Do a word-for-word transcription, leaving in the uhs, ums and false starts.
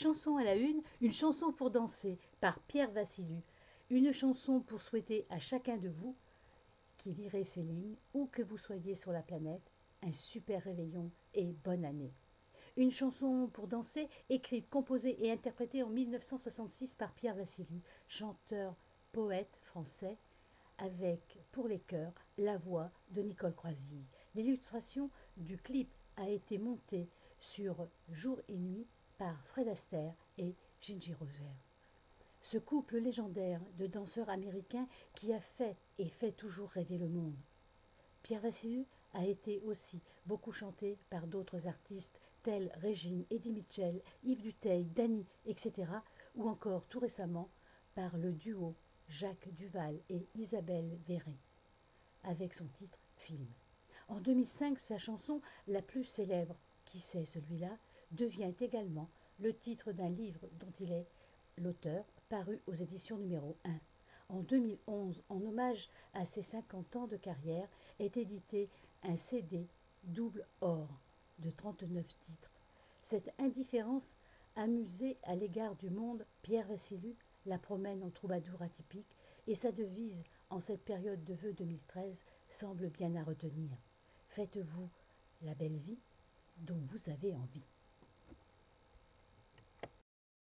Chanson à la une, une chanson pour danser par Pierre Vassilou. Une chanson pour souhaiter à chacun de vous qui lirez ces lignes, où que vous soyez sur la planète, un super réveillon et bonne année. Une chanson pour danser, écrite, composée et interprétée en mille neuf cent soixante-six par Pierre Vassilou, chanteur, poète français, avec, pour les chœurs, la voix de Nicole Croisille. L'illustration du clip a été montée sur Jour et Nuit par Fred Astaire et Gingy Roger. Ce couple légendaire de danseurs américains qui a fait et fait toujours rêver le monde. Pierre Vassilou a été aussi beaucoup chanté par d'autres artistes tels Régine, Eddie Mitchell, Yves Duteil, Dany, et cetera, ou encore tout récemment par le duo Jacques Duval et Isabelle Véry, avec son titre Film. En deux mille cinq, sa chanson la plus célèbre, Qui c'est celui-là, devient également le titre d'un livre dont il est l'auteur, paru aux éditions numéro un. En deux mille onze, en hommage à ses cinquante ans de carrière, est édité un C D double or de trente-neuf titres. Cette indifférence amusée à l'égard du monde, Pierre Vassilou la promène en troubadour atypique et sa devise en cette période de vœux deux mille treize semble bien à retenir. Faites-vous la belle vie dont vous avez envie.